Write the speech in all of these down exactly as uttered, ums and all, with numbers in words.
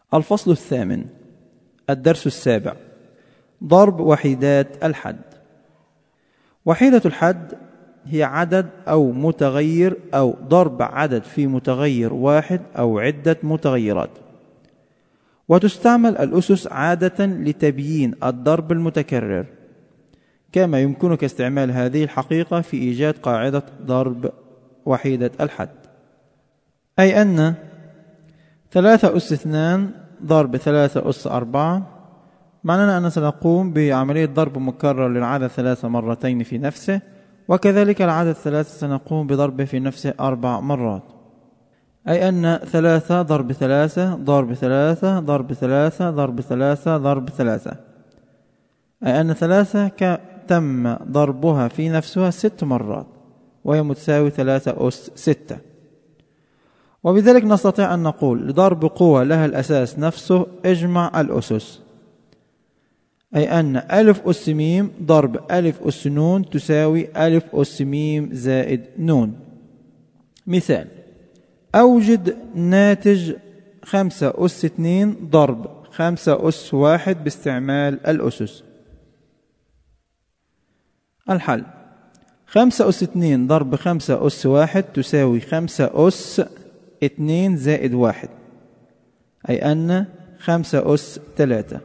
الفصل الثامن. الدرس السابع. ضرب وحيدات الحد. وحيدة الحد هي عدد أو متغير أو ضرب عدد في متغير واحد أو عدة متغيرات، وتستعمل الأسس عادة لتبيين الضرب المتكرر، كما يمكنك استعمال هذه الحقيقة في إيجاد قاعدة ضرب وحيدة الحد، أي أن ثلاثة أس اثنان ضرب ثلاثة أس أربعة، معنانا أننا سنقوم بعملية ضرب مكرر للعدد ثلاثة مرتين في نفسه، وكذلك العدد ثلاثة سنقوم بضربه في نفسه أربع مرات، أي أن ثلاثة ضرب ثلاثة ضرب ثلاثة ضرب ثلاثة ضرب ثلاثة ضرب ثلاثة، أي أن ثلاثة تم ضربها في نفسها ست مرات، وهي متساوي ثلاثة أس ستة. وبذلك نستطيع أن نقول لضرب قوة لها الأساس نفسه اجمع الأسس، أي أن ألف أس ميم ضرب ألف أس نون تساوي ألف أس ميم زائد نون. مثال: أوجد ناتج خمسة أس اثنين ضرب خمسة أس واحد باستعمال الأسس. الحل: خمسة أس اثنين ضرب خمسة أس واحد تساوي خمسة أس اثنين زائد واحد، أي أن خمسة أس ثلاثة.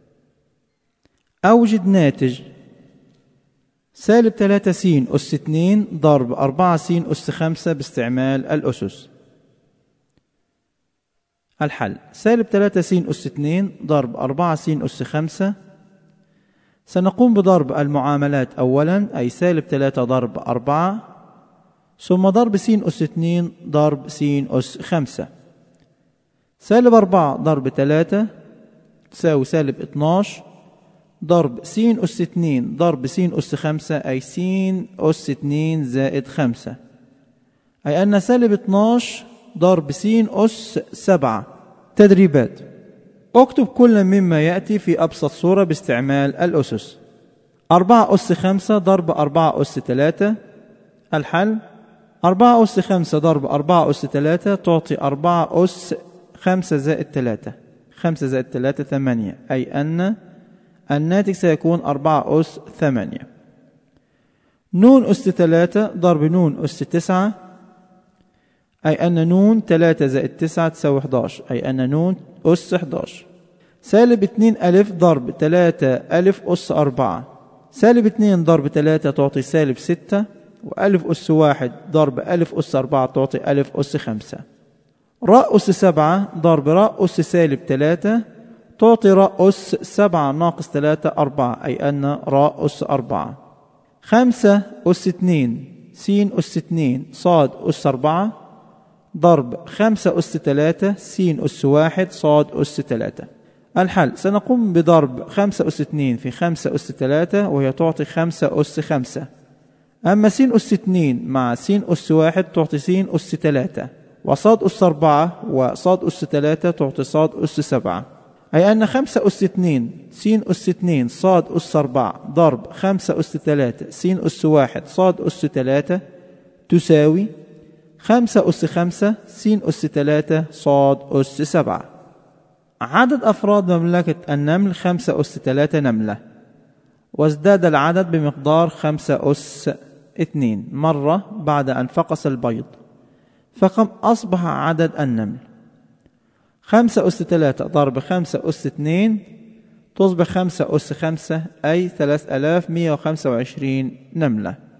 أوجد ناتج سالب ثلاثة س أس اثنين ضرب أربعة س أس خمسة باستعمال الأسس. الحل: سالب ثلاثة س أس اثنين ضرب أربعة س أس خمسة، سنقوم بضرب المعاملات أولا، أي سالب ثلاثة ضرب أربعة، ثم ضرب س أس اثنين ضرب س أس خمسة. سالب أربعة ضرب ثلاثة تساوي سالب اثناشر ضرب س أس اثنين ضرب س أس خمسة، أي س أس اثنين زائد خمسة، أي أن سالب اثناشر ضرب س أس سبعة. تدريبات: اكتب كل مما يأتي في أبسط صورة باستعمال الأسس. أربعة أس خمسة ضرب أربعة أس ثلاثة. الحل: أربعة أس خمسة ضرب أربعة أس ثلاثة تعطي أربعة أس خمسة زائد ثلاثة، خمسة زائد ثلاثة ثمانية، أي أن الناتج سيكون أربعة أس ثمانية. نون أس ثلاثة ضرب نون أس تسعة، أي أن نون ثلاثة زائد تسعة تساوي أحد عشر، أي أن نون أس أحد عشر. سالب اثنين ألف ضرب ثلاثة ألف أس أربعة، سالب اثنين ضرب ثلاثة تعطي سالب ستة، وألف أس واحد ضرب ألف أس أربعة تعطي ألف أس خمسة. راء أس سبعة ضرب راء أس سالب ثلاثة تعطي راء أس سبعة ناقص ثلاثة أربعة، أي أن راء أس أربعة. خمسة أس اثنين س أس اثنين صاد أس أربعة ضرب خمسة أس ثلاثة س أس واحد صاد أس ثلاثة. الحل: سنقوم بضرب خمسة أس اثنين في خمسة أس ثلاثة، وهي تعطي خمسة أس خمسة. أما س أس اثنين مع س أس واحد تعطي س أس ثلاثة، وصاد أس أربعة وصاد أس ثلاثة تعطي صاد أس سبعة، أي أن خمسة أس اثنين س أس اثنين صاد أس أربعة ضرب خمسة أس ثلاثة س أس واحد صاد أس ثلاثة تساوي خمسة أس خمسة س أس ثلاثة صاد أس سبعة. عدد أفراد مملكة النمل خمسة أس ثلاثة نملة، وازداد العدد بمقدار خمسة أس اثنين مرة بعد أن فقس البيض، فكم أصبح عدد النمل؟ خمسة أس ثلاثة ضرب خمسة أس اثنين تصبح خمسة أس خمسة، أي ثلاثة آلاف ومئة وخمسة وعشرين نملة.